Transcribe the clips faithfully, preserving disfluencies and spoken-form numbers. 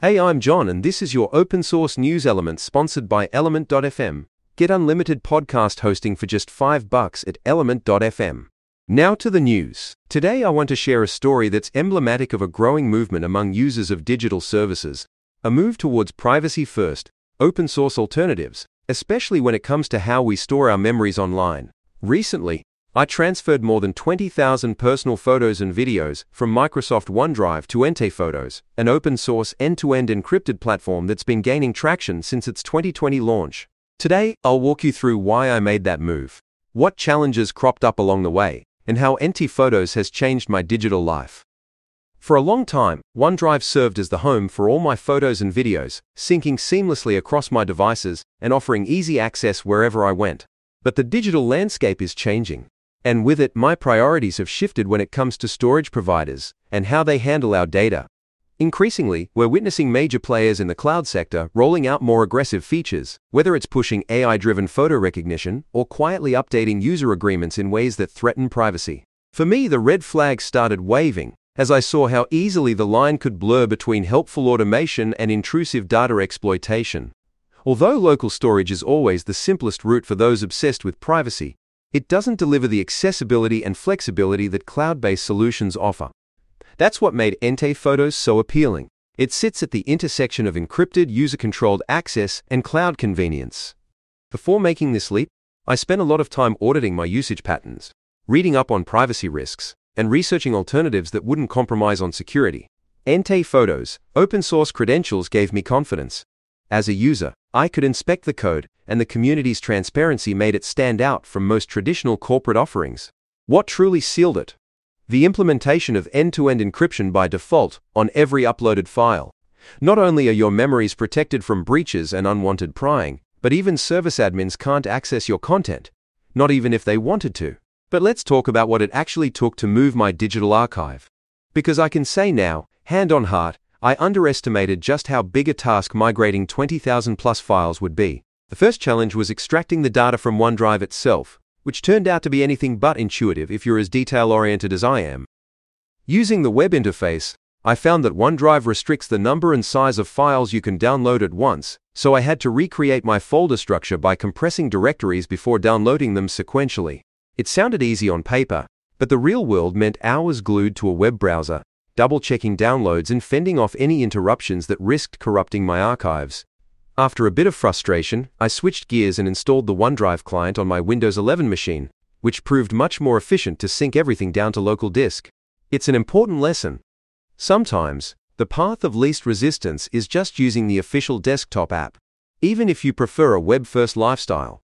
Hey, I'm John, and this is your open source news element sponsored by Element dot f m. Get unlimited podcast hosting for just five bucks at Element dot f m. Now to the news. Today I want to share a story that's emblematic of a growing movement among users of digital services, a move towards privacy-first, open source alternatives, especially when it comes to how we store our memories online. Recently, I transferred more than twenty thousand personal photos and videos from Microsoft OneDrive to Entei Photos, an open-source end-to-end encrypted platform that's been gaining traction since its twenty twenty launch. Today, I'll walk you through why I made that move, what challenges cropped up along the way, and how Entei Photos has changed my digital life. For a long time, OneDrive served as the home for all my photos and videos, syncing seamlessly across my devices and offering easy access wherever I went. But the digital landscape is changing. And with it, my priorities have shifted when it comes to storage providers and how they handle our data. Increasingly, we're witnessing major players in the cloud sector rolling out more aggressive features, whether it's pushing A I-driven photo recognition or quietly updating user agreements in ways that threaten privacy. For me, the red flag started waving as I saw how easily the line could blur between helpful automation and intrusive data exploitation. Although local storage is always the simplest route for those obsessed with privacy, it doesn't deliver the accessibility and flexibility that cloud-based solutions offer. That's what made Entei Photos so appealing. It sits at the intersection of encrypted, user-controlled access and cloud convenience. Before making this leap, I spent a lot of time auditing my usage patterns, reading up on privacy risks, and researching alternatives that wouldn't compromise on security. Entei Photos' open-source credentials gave me confidence. As a user, I could inspect the code, and the community's transparency made it stand out from most traditional corporate offerings. What truly sealed it? The implementation of end-to-end encryption by default on every uploaded file. Not only are your memories protected from breaches and unwanted prying, but even service admins can't access your content, not even if they wanted to. But let's talk about what it actually took to move my digital archive. Because I can say now, hand on heart, I underestimated just how big a task migrating twenty thousand plus files would be. The first challenge was extracting the data from OneDrive itself, which turned out to be anything but intuitive if you're as detail-oriented as I am. Using the web interface, I found that OneDrive restricts the number and size of files you can download at once, so I had to recreate my folder structure by compressing directories before downloading them sequentially. It sounded easy on paper, but the real world meant hours glued to a web browser, double-checking downloads and fending off any interruptions that risked corrupting my archives. After a bit of frustration, I switched gears and installed the OneDrive client on my Windows eleven machine, which proved much more efficient to sync everything down to local disk. It's an important lesson. Sometimes, the path of least resistance is just using the official desktop app, even if you prefer a web-first lifestyle.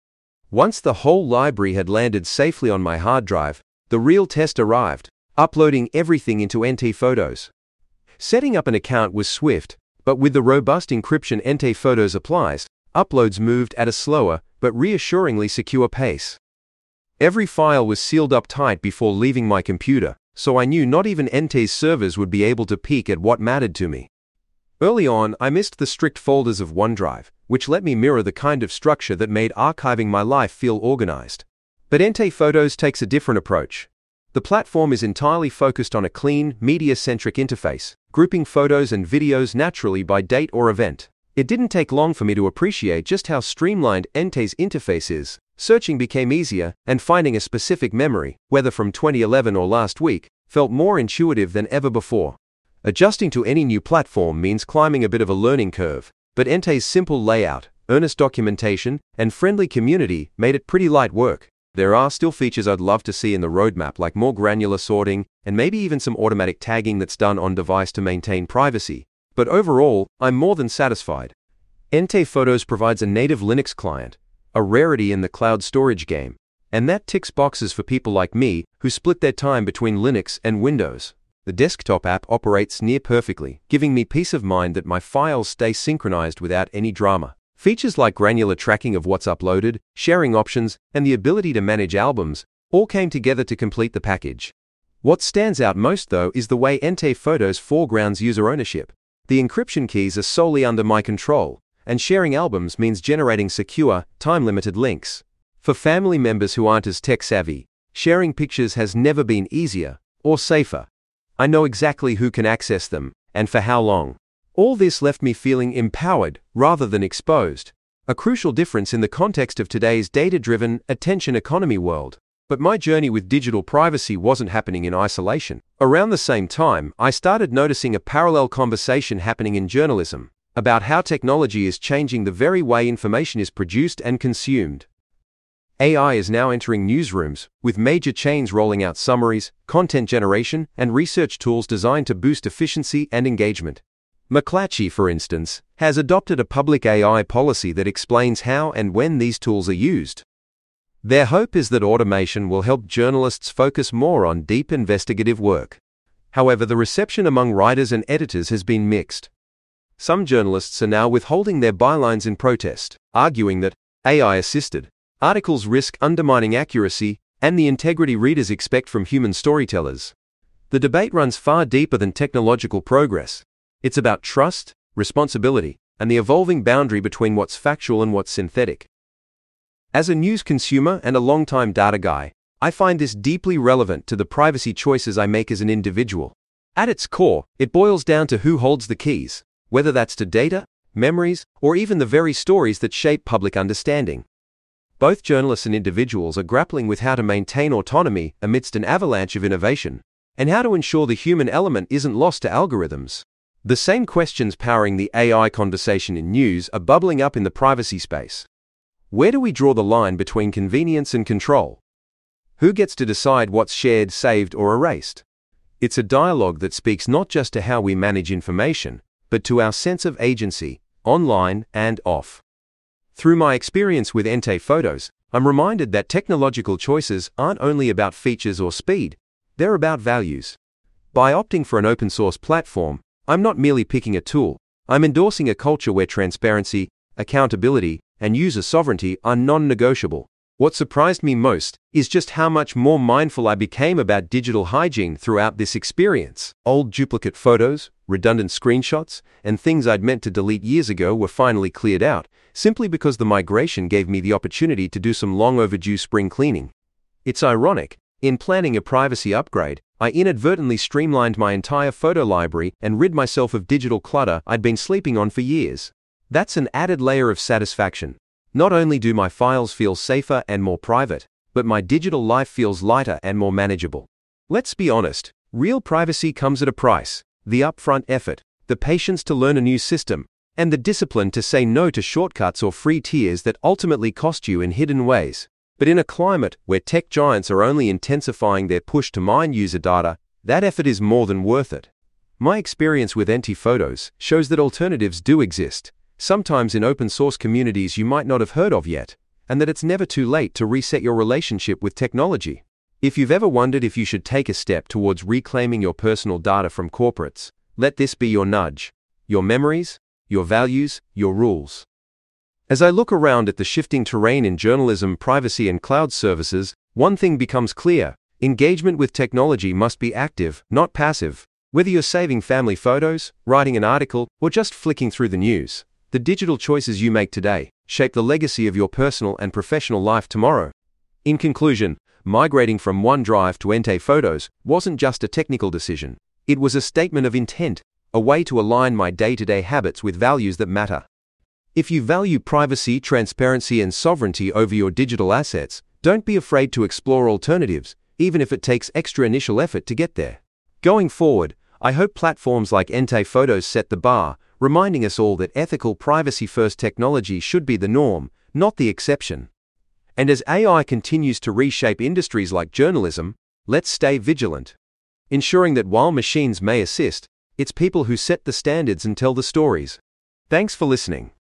Once the whole library had landed safely on my hard drive, the real test arrived, uploading everything into Entei Photos. Setting up an account was swift, but with the robust encryption Entei Photos applies, uploads moved at a slower but reassuringly secure pace. Every file was sealed up tight before leaving my computer, so I knew not even Entei's servers would be able to peek at what mattered to me. Early on, I missed the strict folders of OneDrive, which let me mirror the kind of structure that made archiving my life feel organized. But Entei Photos takes a different approach. The platform is entirely focused on a clean, media-centric interface, grouping photos and videos naturally by date or event. It didn't take long for me to appreciate just how streamlined Entei's interface is. Searching became easier, and finding a specific memory, whether from twenty eleven or last week, felt more intuitive than ever before. Adjusting to any new platform means climbing a bit of a learning curve, but Entei's simple layout, earnest documentation, and friendly community made it pretty light work. There are still features I'd love to see in the roadmap, like more granular sorting and maybe even some automatic tagging that's done on device to maintain privacy. But overall, I'm more than satisfied. Entei Photos provides a native Linux client, a rarity in the cloud storage game, and that ticks boxes for people like me who split their time between Linux and Windows. The desktop app operates near perfectly, giving me peace of mind that my files stay synchronized without any drama. Features like granular tracking of what's uploaded, sharing options, and the ability to manage albums all came together to complete the package. What stands out most, though, is the way Entei Photos foregrounds user ownership. The encryption keys are solely under my control, and sharing albums means generating secure, time-limited links. For family members who aren't as tech-savvy, sharing pictures has never been easier or safer. I know exactly who can access them, and for how long. All this left me feeling empowered rather than exposed, a crucial difference in the context of today's data-driven, attention economy world. But my journey with digital privacy wasn't happening in isolation. Around the same time, I started noticing a parallel conversation happening in journalism about how technology is changing the very way information is produced and consumed. A I is now entering newsrooms, with major chains rolling out summaries, content generation, and research tools designed to boost efficiency and engagement. McClatchy, for instance, has adopted a public A I policy that explains how and when these tools are used. Their hope is that automation will help journalists focus more on deep investigative work. However, the reception among writers and editors has been mixed. Some journalists are now withholding their bylines in protest, arguing that A I-assisted articles risk undermining accuracy and the integrity readers expect from human storytellers. The debate runs far deeper than technological progress. It's about trust, responsibility, and the evolving boundary between what's factual and what's synthetic. As a news consumer and a longtime data guy, I find this deeply relevant to the privacy choices I make as an individual. At its core, it boils down to who holds the keys, whether that's to data, memories, or even the very stories that shape public understanding. Both journalists and individuals are grappling with how to maintain autonomy amidst an avalanche of innovation, and how to ensure the human element isn't lost to algorithms. The same questions powering the A I conversation in news are bubbling up in the privacy space. Where do we draw the line between convenience and control? Who gets to decide what's shared, saved, or erased? It's a dialogue that speaks not just to how we manage information, but to our sense of agency, online and off. Through my experience with Ente Photos, I'm reminded that technological choices aren't only about features or speed, they're about values. By opting for an open-source platform, I'm not merely picking a tool, I'm endorsing a culture where transparency, accountability, and user sovereignty are non-negotiable. What surprised me most is just how much more mindful I became about digital hygiene throughout this experience. Old duplicate photos, redundant screenshots, and things I'd meant to delete years ago were finally cleared out, simply because the migration gave me the opportunity to do some long-overdue spring cleaning. It's ironic, in planning a privacy upgrade, I inadvertently streamlined my entire photo library and rid myself of digital clutter I'd been sleeping on for years. That's an added layer of satisfaction. Not only do my files feel safer and more private, but my digital life feels lighter and more manageable. Let's be honest, real privacy comes at a price: the upfront effort, the patience to learn a new system, and the discipline to say no to shortcuts or free tiers that ultimately cost you in hidden ways. But in a climate where tech giants are only intensifying their push to mine user data, that effort is more than worth it. My experience with Ente Photos shows that alternatives do exist, sometimes in open-source communities you might not have heard of yet, and that it's never too late to reset your relationship with technology. If you've ever wondered if you should take a step towards reclaiming your personal data from corporates, let this be your nudge: your memories, your values, your rules. As I look around at the shifting terrain in journalism, privacy, and cloud services, one thing becomes clear: engagement with technology must be active, not passive. Whether you're saving family photos, writing an article, or just flicking through the news, the digital choices you make today shape the legacy of your personal and professional life tomorrow. In conclusion, migrating from OneDrive to Ente Photos wasn't just a technical decision. It was a statement of intent, a way to align my day-to-day habits with values that matter. If you value privacy, transparency, and sovereignty over your digital assets, don't be afraid to explore alternatives, even if it takes extra initial effort to get there. Going forward, I hope platforms like Ente Photos set the bar, reminding us all that ethical, privacy-first technology should be the norm, not the exception. And as A I continues to reshape industries like journalism, let's stay vigilant, ensuring that while machines may assist, it's people who set the standards and tell the stories. Thanks for listening.